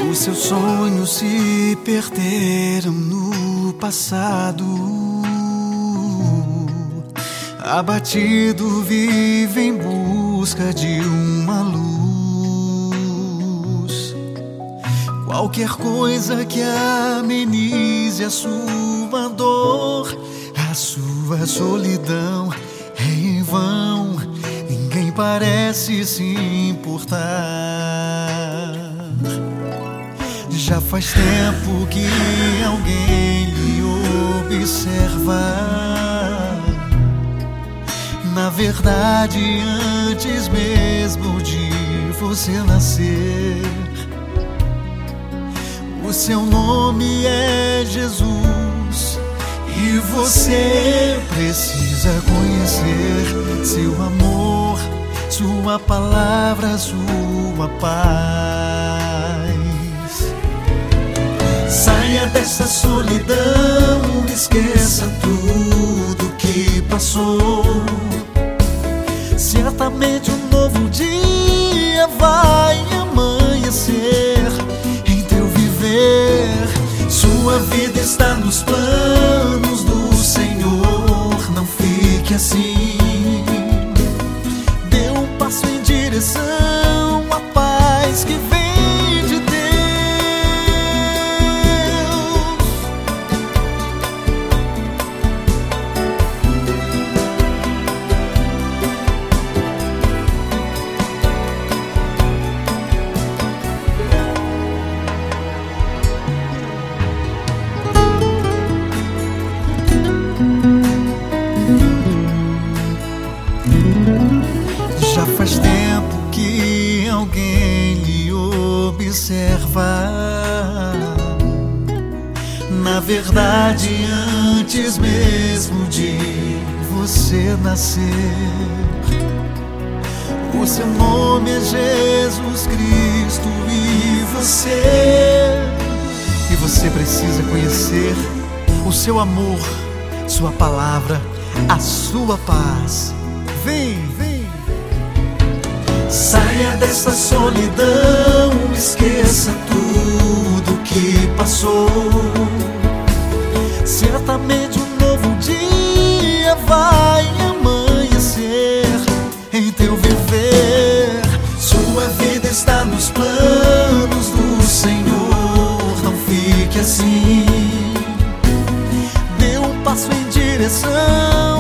Os seus sonhos se perderam no passado. Abatido, vive em busca de uma luz. Qualquer coisa que amenize a sua dor, a sua solidão é em vão. Ninguém parece se importar. Já faz tempo que alguém lhe observa. Na verdade, antes mesmo de você nascer, o seu nome é Jesus. E você precisa conhecer seu amor, sua palavra, sua paz. Saia dessa solidão, esqueça tudo que passou. Certamente um novo dia vai amanhecer em teu viver. Sua vida está nos planos do Senhor. Não fique assim. Dê um passo em direção à paz que vem de Deus. Já faz tempo que alguém lhe observa. Na verdade, antes mesmo de você nascer, o seu nome é Jesus Cristo. E você precisa conhecer o seu amor, sua palavra, a sua paz. Vem, vem. Saia dessa solidão, esqueça tudo que passou. Certamente um novo dia vai amanhecer em teu viver. Sua vida está nos planos do Senhor. Não fique assim. Dê um passo em direção